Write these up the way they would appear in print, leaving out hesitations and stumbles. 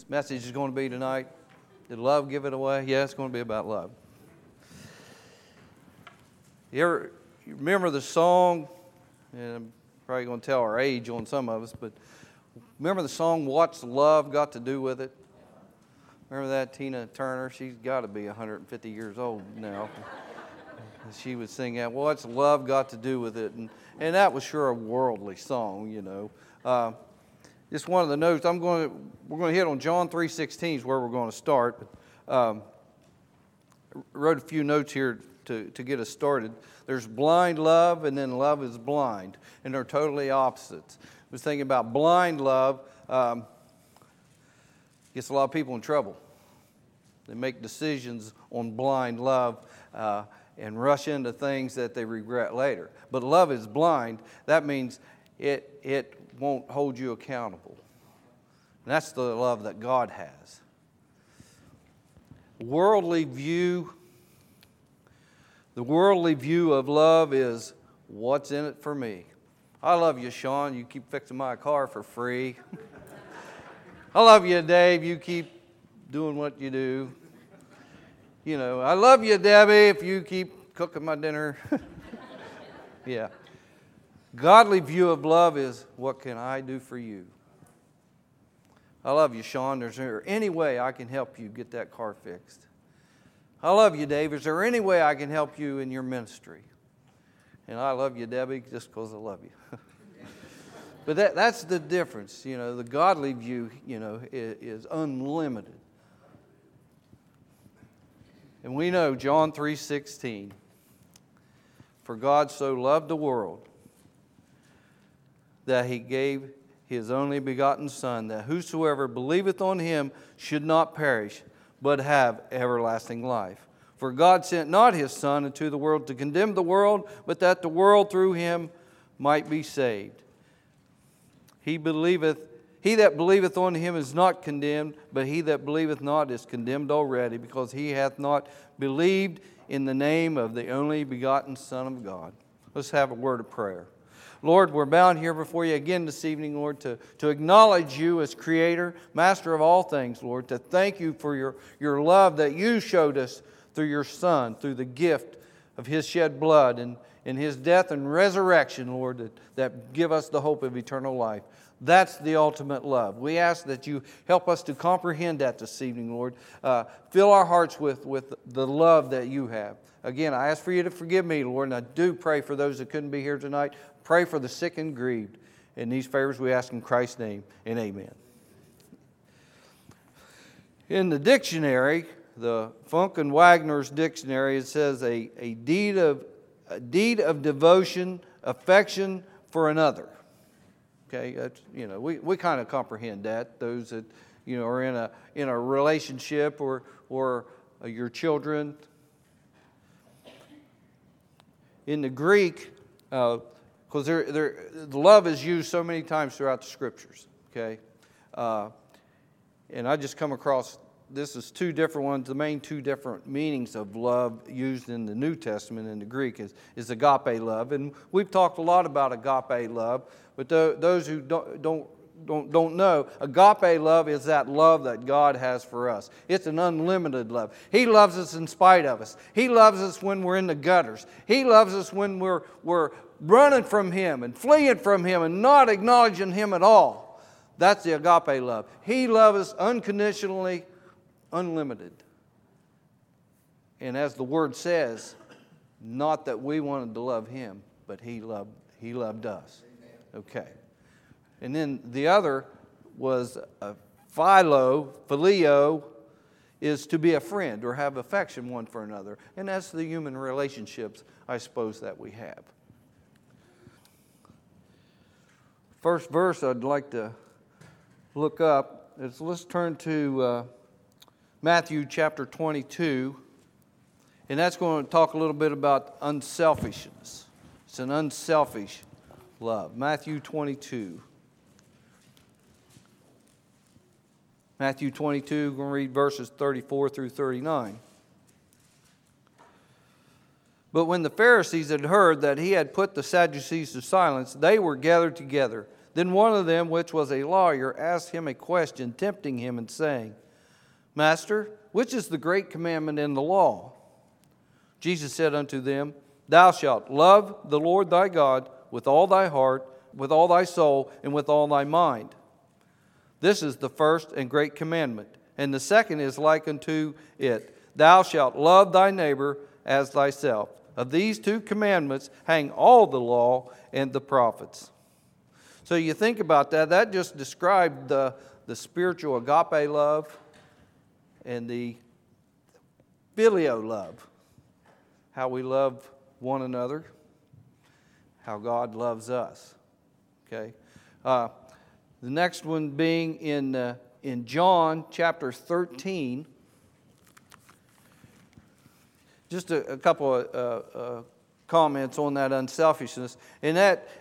message is going to be tonight? Did love give it away? Yeah, it's going to be about love. You remember the song, and I'm probably going to tell our age on some of us, but remember the song, What's Love Got to Do With It? Remember that, Tina Turner? She's got to be 150 years old now. She would sing that, What's Love Got to Do With It? And that was sure a worldly song, you know. Just one of the notes, we're going to hit on John 3:16 is where we're going to start. Wrote a few notes here to get us started. There's blind love, and then love is blind, and they're totally opposites. I was thinking about blind love. Gets a lot of people in trouble. They make decisions on blind love and rush into things that they regret later. But love is blind. That means it won't hold you accountable. And that's the love that God has. The worldly view of love is, what's in it for me? I love you, Sean. You keep fixing my car for free. I love you, Dave. You keep doing what you do. You know, I love you, Debbie, if you keep cooking my dinner. Yeah. Godly view of love is, what can I do for you? I love you, Sean. Is there any way I can help you get that car fixed? I love you, Dave. Is there any way I can help you in your ministry? And I love you, Debbie, just because I love you. But that's the difference. You know, the godly view, is unlimited. And we know John 3:16, for God so loved the world that He gave His only begotten Son, that whosoever believeth on Him should not perish, but have everlasting life. For God sent not His Son into the world to condemn the world, but that the world through Him might be saved. He that believeth on Him is not condemned, but he that believeth not is condemned already, because he hath not believed in the name of the only begotten Son of God. Let's have a word of prayer. Lord, we're bound here before you again this evening, Lord, to acknowledge you as Creator, Master of all things, Lord, to thank you for your love that you showed us through your Son, through the gift of His shed blood and His death and resurrection, Lord, that give us the hope of eternal life. That's the ultimate love. We ask that you help us to comprehend that this evening, Lord. Fill our hearts with the love that you have. Again, I ask for you to forgive me, Lord, and I do pray for those that couldn't be here tonight. Pray for the sick and grieved. In these favors we ask in Christ's name, and amen. In the dictionary, the Funk and Wagner's dictionary, it says a deed of devotion, affection for another. Okay, that's, we kind of comprehend that. Those that are in a relationship or your children. In the Greek, because the love is used so many times throughout the Scriptures. Okay, and I just come across. This is two different ones. The main two different meanings of love used in the New Testament in the Greek is agape love, and we've talked a lot about agape love. But those who don't know, agape love is that love that God has for us. It's an unlimited love. He loves us in spite of us. He loves us when we're in the gutters. He loves us when we're running from Him and fleeing from Him and not acknowledging Him at all. That's the agape love. He loves us unconditionally, unlimited. And as the Word says, not that we wanted to love Him, but He loved us. Okay. And then the other was phileo is to be a friend or have affection one for another. And that's the human relationships, I suppose, that we have. First verse I'd like to look up is, let's turn to Matthew chapter 22. And that's going to talk a little bit about unselfishness. It's an unselfish love. Matthew 22. Matthew 22, we're going to read verses 34 through 39. But when the Pharisees had heard that He had put the Sadducees to silence, they were gathered together. Then one of them, which was a lawyer, asked him a question, tempting him and saying, Master, which is the great commandment in the law? Jesus said unto them, Thou shalt love the Lord thy God with all thy heart, with all thy soul, and with all thy mind. This is the first and great commandment. And the second is like unto it, Thou shalt love thy neighbor as thyself. Of these two commandments hang all the law and the prophets. So you think about that. That just described the spiritual agape love and the phileo love. How we love one another. How God loves us. Okay. The next one being in John chapter 13. Just a couple of comments on that unselfishness. And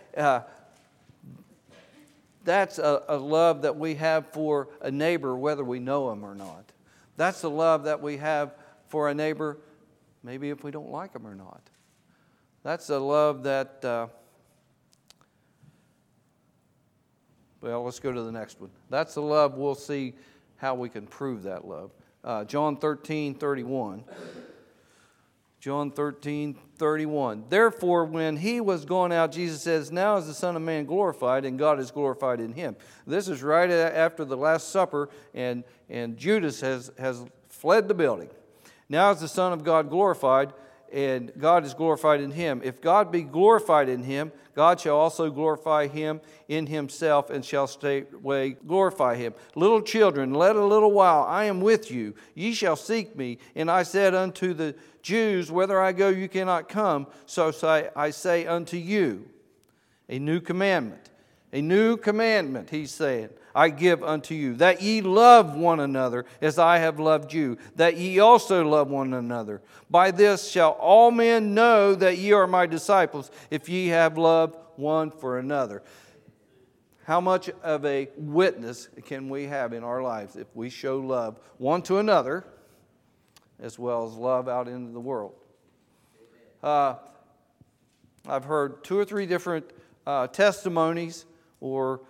that's a love that we have for a neighbor whether we know him or not. That's the love that we have for a neighbor maybe if we don't like him or not. That's a love that, well, let's go to the next one. That's the love, we'll see how we can prove that love. John 13:31. John 13:31. Therefore, when he was going out, Jesus says, Now is the Son of Man glorified, and God is glorified in him. This is right after the Last Supper, and Judas has fled the building. Now is the Son of God glorified, and God is glorified in him. If God be glorified in him, God shall also glorify him in himself, and shall straightway glorify him. Little children, let a little while I am with you. Ye shall seek me. And I said unto the Jews, Whither I go, you cannot come. So I say unto you, a new commandment. A new commandment, he's saying, I give unto you, that ye love one another as I have loved you, that ye also love one another. By this shall all men know that ye are my disciples, if ye have love one for another. How much of a witness can we have in our lives if we show love one to another as well as love out into the world? I've heard 2 or 3 different testimonies or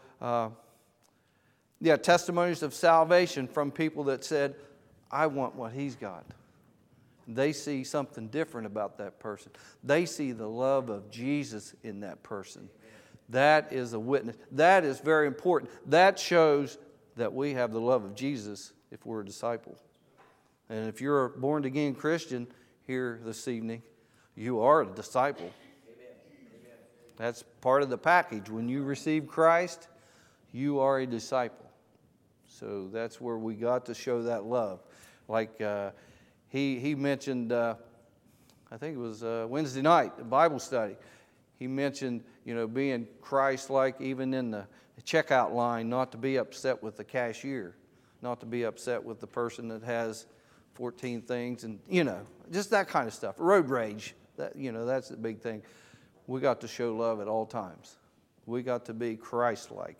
testimonies of salvation from people that said, I want what he's got. They see something different about that person. They see the love of Jesus in that person. That is a witness. That is very important. That shows that we have the love of Jesus if we're a disciple. And if you're a born-again Christian here this evening, you are a disciple. That's part of the package. When you receive Christ, you are a disciple. So that's where we got to show that love. Like he mentioned, I think it was Wednesday night, the Bible study. He mentioned, being Christ-like even in the checkout line, not to be upset with the cashier, not to be upset with the person that has 14 things, and just that kind of stuff. Road rage, that's the big thing. We got to show love at all times. We got to be Christ-like.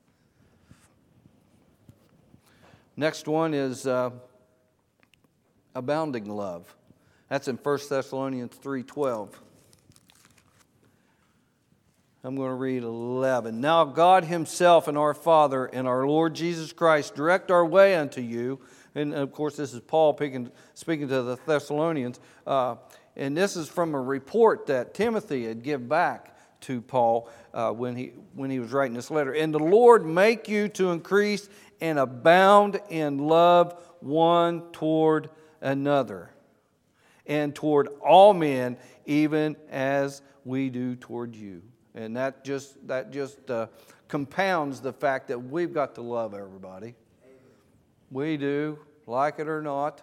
Next one is abounding love. That's in 1 Thessalonians 3:12. I'm going to read 11. Now God himself and our Father and our Lord Jesus Christ direct our way unto you. And of course this is Paul speaking to the Thessalonians. And this is from a report that Timothy had given back to Paul when he was writing this letter. And the Lord make you to increase and abound in love one toward another, and toward all men, even as we do toward you. And that just compounds the fact that we've got to love everybody. We do, like it or not.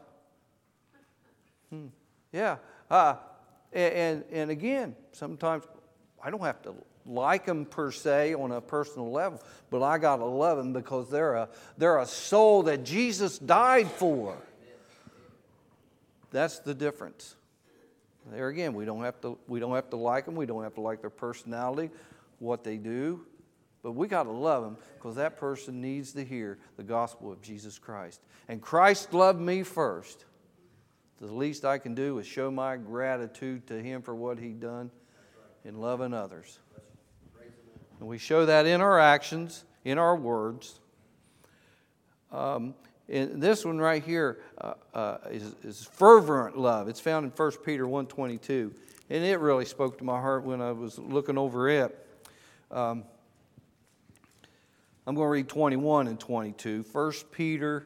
Yeah. And again, sometimes I don't have to like them per se on a personal level, but I got to love them because they're a soul that Jesus died for. That's the difference. There again, we don't have to like them. We don't have to like their personality, what they do, but we got to love them because that person needs to hear the gospel of Jesus Christ. And Christ loved me first. The least I can do is show my gratitude to him for what he done in loving others. And we show that in our actions, in our words. And this one right here is fervent love. It's found in 1 Peter 1:22. And it really spoke to my heart when I was looking over it. I'm going to read 21 and 22. 1 Peter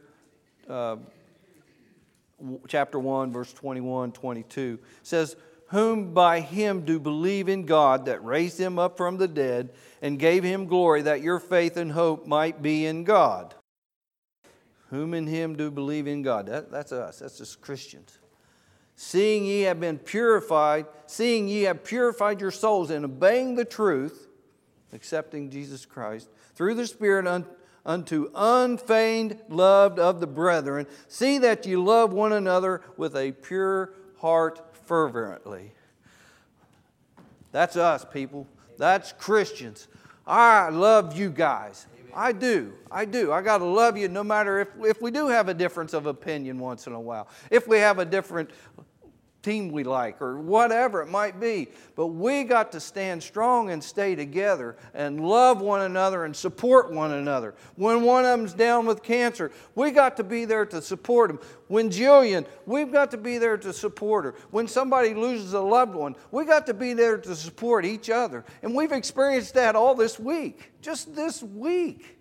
chapter 1, verse 21, 22 says, whom by him do believe in God that raised him up from the dead and gave him glory, that your faith and hope might be in God. Whom in him do believe in God. That's us. That's us Christians. Seeing ye have been purified, seeing ye have purified your souls in obeying the truth, accepting Jesus Christ, through the Spirit unto unfeigned love of the brethren, see that you love one another with a pure heart fervently. That's us, people. That's Christians. I love you guys. I do. I got to love you no matter if we do have a difference of opinion once in a while. If we have a different team we like or whatever it might be. But we got to stand strong and stay together and love one another and support one another. When one of them's down with cancer, we got to be there to support them. When Jillian, we've got to be there to support her. When somebody loses a loved one, we got to be there to support each other. And we've experienced that all this week. Just this week.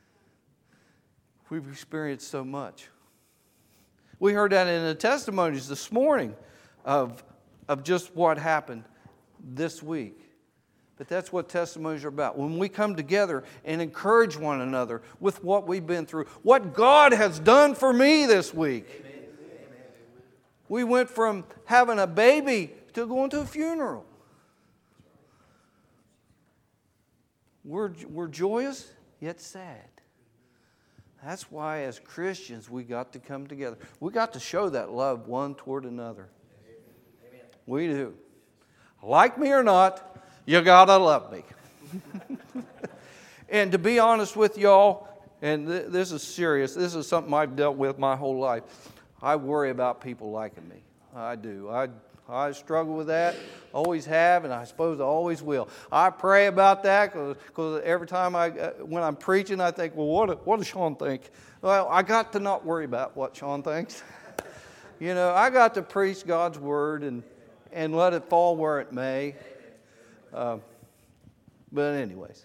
We've experienced so much. We heard that in the testimonies this morning of just what happened this week. But that's what testimonies are about. When we come together and encourage one another with what we've been through, what God has done for me this week. Amen. We went from having a baby to going to a funeral. We're joyous, yet sad. That's why as Christians we got to come together. We got to show that love one toward another. Amen. We do. Like me or not, you got to love me. And to be honest with y'all, and this is serious, this is something I've dealt with my whole life. I worry about people liking me. I do. I struggle with that, always have, and I suppose I always will. I pray about that because every time when I'm preaching, I think, well, what does Sean think? Well, I got to not worry about what Sean thinks. You know, I got to preach God's word and let it fall where it may. But anyways,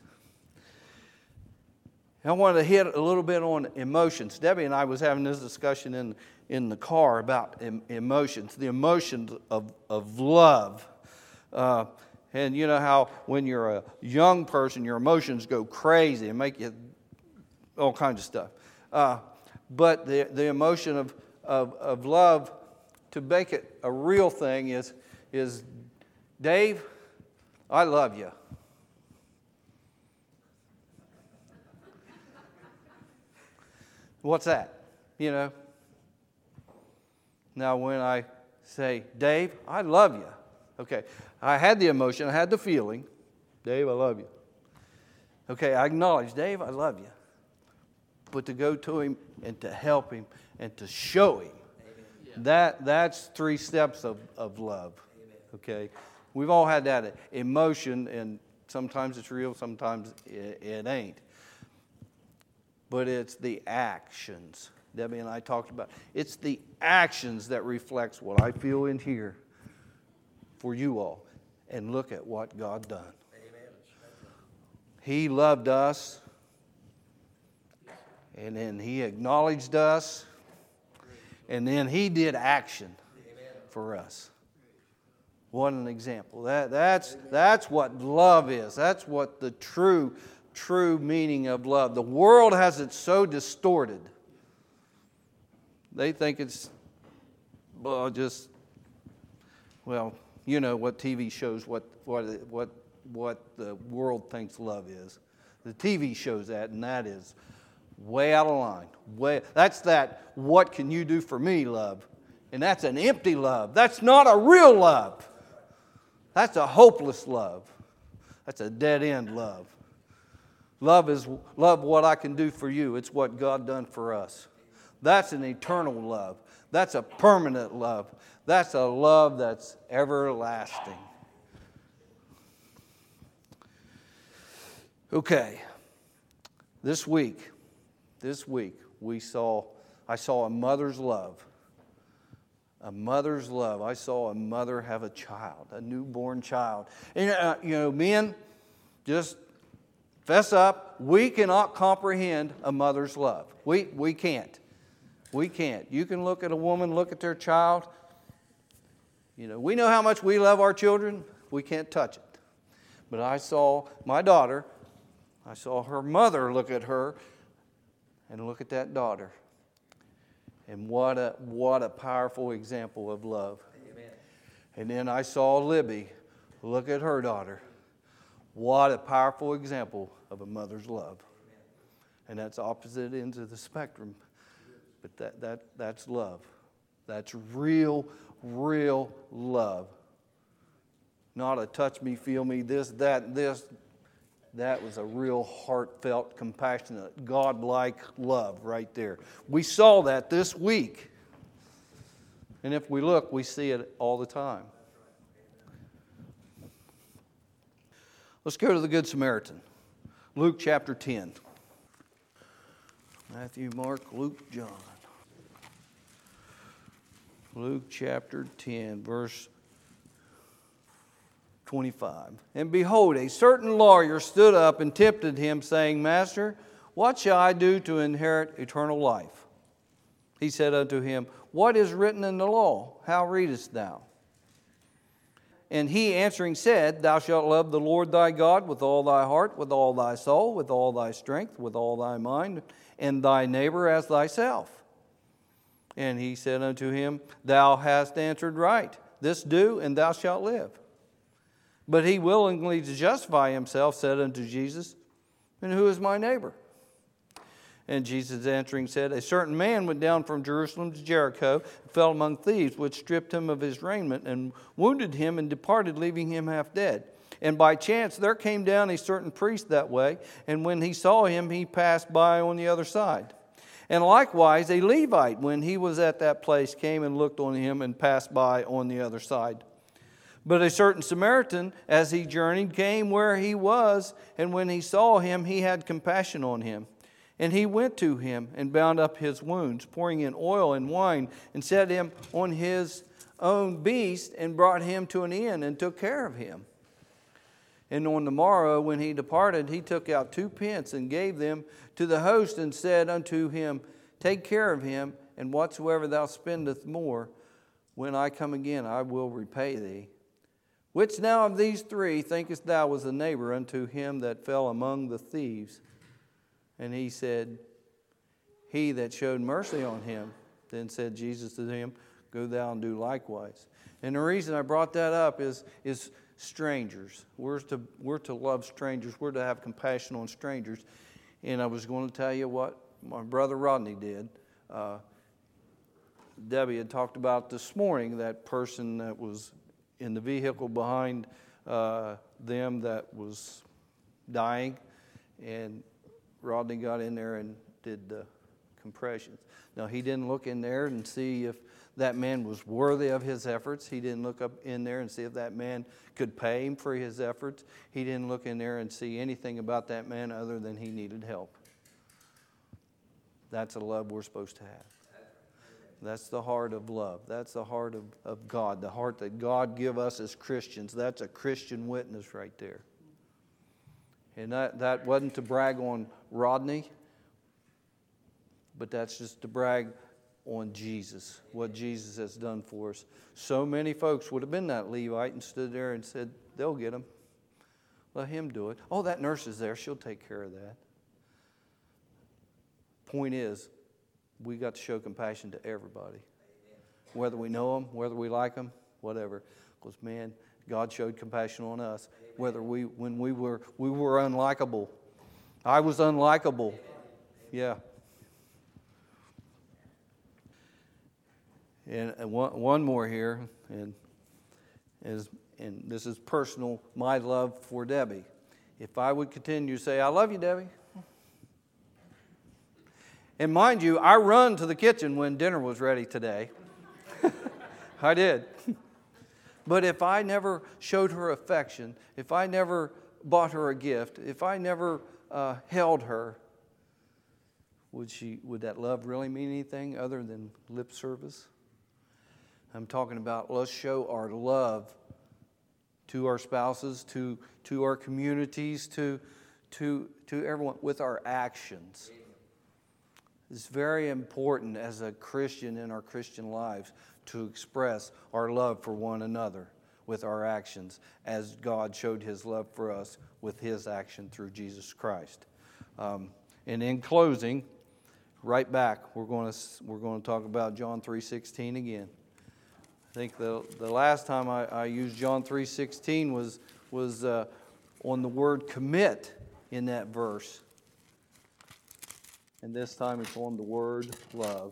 I wanted to hit a little bit on emotions. Debbie and I was having this discussion in the car about emotions, the emotions of love. And you know how when you're a young person, your emotions go crazy and make you all kinds of stuff. But the emotion of love, to make it a real thing, is Dave, I love you. What's that? You know? Now, when I say, Dave, I love you. Okay, I had the emotion, I had the feeling. Dave, I love you. Okay, I acknowledge, Dave, I love you. But to go to him and to help him and to show him, that's 3 steps of love. Okay, we've all had that emotion, and sometimes it's real, sometimes it ain't. But it's the actions. Debbie and I talked about. It's the actions that reflects what I feel in here for you all. And look at what God done. Amen. He loved us. And then He acknowledged us. And then He did action for us. What an example. That's what love is. That's what the true meaning of love. The world has it so distorted. They think it's, you know what TV shows, what the world thinks love is. The TV shows that, and that is way out of line. That's that, what can you do for me, love? And that's an empty love. That's not a real love. That's a hopeless love. That's a dead-end love. Love is what I can do for you. It's what God done for us. That's an eternal love. That's a permanent love. That's a love that's everlasting. Okay, this week, I saw a mother's love. A mother's love. I saw a mother have a child, a newborn child. And, men, just fess up. We cannot comprehend a mother's love. We can't. We can't. You can look at a woman, look at their child. We know how much we love our children. We can't touch it. But I saw my daughter, I saw her mother look at her and look at that daughter. And what a powerful example of love. Amen. And then I saw Libby look at her daughter. What a powerful example of a mother's love. Amen. And that's opposite ends of the spectrum. But that's love. That's real love. Not a touch me, feel me, this, that, this. That was a real heartfelt, compassionate, God-like love right there. We saw that this week. And if we look, we see it all the time. Let's go to the Good Samaritan. Luke chapter 10. Matthew, Mark, Luke, John. Luke chapter 10, verse 25. And behold, a certain lawyer stood up and tempted him, saying, Master, what shall I do to inherit eternal life? He said unto him, What is written in the law? How readest thou? And he answering said, Thou shalt love the Lord thy God with all thy heart, with all thy soul, with all thy strength, with all thy mind, and thy neighbor as thyself. And he said unto him, Thou hast answered right. This do, and thou shalt live. But he, willingly to justify himself, said unto Jesus, And who is my neighbor? And Jesus answering said, A certain man went down from Jerusalem to Jericho, and fell among thieves, which stripped him of his raiment, and wounded him, and departed, leaving him half dead. And by chance there came down a certain priest that way, and when he saw him, he passed by on the other side. And likewise a Levite, when he was at that place, came and looked on him, and passed by on the other side. But a certain Samaritan, as he journeyed, came where he was, and when he saw him, he had compassion on him. And he went to him and bound up his wounds, pouring in oil and wine, and set him on his own beast, and brought him to an inn, and took care of him. And on the morrow, when he departed, he took out 2 pence, and gave them to the host, and said unto him, Take care of him, and whatsoever thou spendest more, when I come again, I will repay thee. Which now of these 3 thinkest thou was a neighbor unto him that fell among the thieves? And he said, He that showed mercy on him. Then said Jesus to him, Go thou and do likewise. And the reason I brought that up is strangers. We're to love strangers. We're to have compassion on strangers. And I was going to tell you what my brother Rodney did. Debbie had talked about this morning that person that was in the vehicle behind them that was dying, and Rodney got in there and did the compressions. Now, he didn't look in there and see if that man was worthy of his efforts. He didn't look up in there and see if that man could pay him for his efforts. He didn't look in there and see anything about that man other than he needed help. That's a love we're supposed to have. That's the heart of love. That's the heart of God, the heart that God give us as Christians. That's a Christian witness right there. And that wasn't to brag on Rodney, but that's just to brag on Jesus, what Jesus has done for us. So many folks would have been that Levite and stood there and said, They'll get him. Let him do it. Oh, that nurse is there. She'll take care of that. Point is, we got to show compassion to everybody. Whether we know them, whether we like them, whatever. Because, man, God showed compassion on us. Whether when we were unlikable. I was unlikable. Yeah. And one more here, and this is personal, my love for Debbie. If I would continue to say, I love you, Debbie. And mind you, I run to the kitchen when dinner was ready today. I did. But if I never showed her affection, if I never bought her a gift, if I never held her, would that love really mean anything other than lip service? I'm talking about let's show our love to our spouses, to our communities, to everyone with our actions. It's very important as a Christian in our Christian lives to express our love for one another with our actions, as God showed His love for us with His action through Jesus Christ. And in closing, right back, we're going to talk about John 3:16 again. I think the last time I used John 3:16 was on the word commit in that verse. And this time it's on the word love.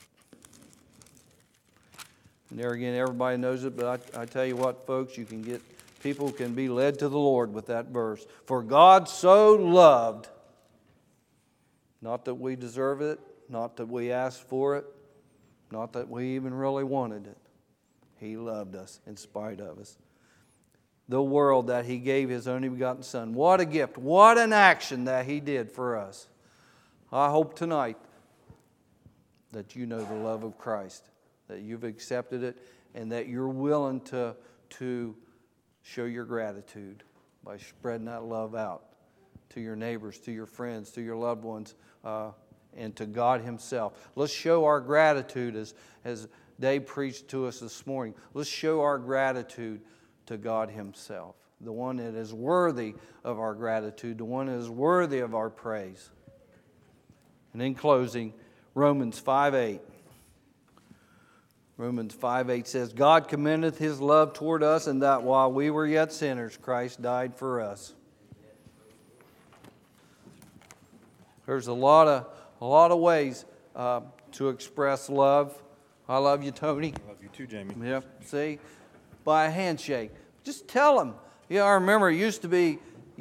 And there again, everybody knows it, but I tell you what, folks, people can be led to the Lord with that verse. For God so loved, not that we deserve it, not that we asked for it, not that we even really wanted it. He loved us in spite of us. The world that He gave His only begotten Son. What a gift. What an action that He did for us. I hope tonight that you know the love of Christ, that you've accepted it, and that you're willing to show your gratitude by spreading that love out to your neighbors, to your friends, to your loved ones, and to God Himself. Let's show our gratitude as Dave preached to us this morning. Let's show our gratitude to God Himself, the one that is worthy of our gratitude, the one that is worthy of our praise. And in closing, Romans 5:8. Romans 5:8 says, God commendeth His love toward us, and that while we were yet sinners, Christ died for us. There's a lot of ways to express love. I love you, Tony. I love you too, Jamie. Yep. See, by a handshake. Just tell them. Yeah, I remember you used to be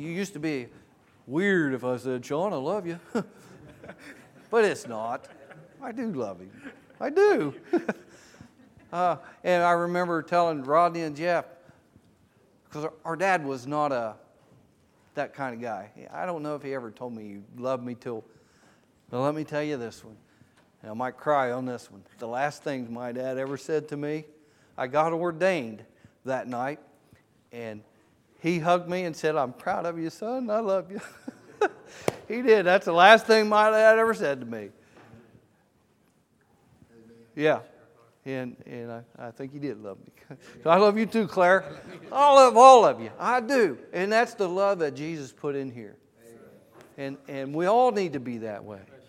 weird if I said, Sean, I love you. But it's not. I do love him. I do. And I remember telling Rodney and Jeff, because our dad was not that kind of guy. I don't know if he ever told me he loved me till. Now let me tell you this one. And I might cry on this one. The last things my dad ever said to me, I got ordained that night, and he hugged me and said, I'm proud of you, son. I love you. He did. That's the last thing my dad ever said to me. Yeah. And I think he did love me. So I love you too, Claire. I love all of you. I do. And that's the love that Jesus put in here. And we all need to be that way.